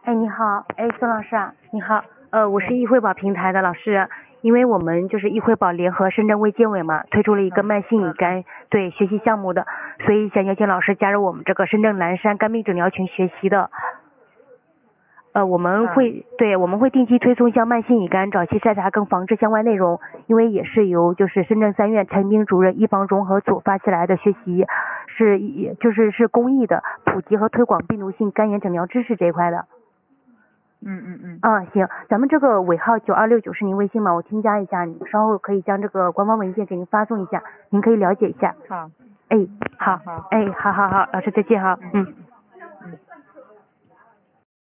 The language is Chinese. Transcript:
哎，你好，哎，孙老师啊，你好，我是易惠宝平台的老师，因为我们就是易惠宝联合深圳卫健委嘛，推出了一个慢性乙肝对学习项目的，所以想邀请老师加入我们这个深圳蓝山肝病诊疗群学习的。我们会定期推送像慢性乙肝早期筛查跟防治相关内容，因为也是由就是深圳3院陈斌主任、一方融合组发起来的学习，是公益的，普及和推广病毒性肝炎诊疗知识这一块的。行，咱们这个尾号9269是您微信吗？我添加一下，你稍后可以将这个官方文件给您发送一下，您可以了解一下。 好。 哎，好， 好。 哎，好，老师再见哈，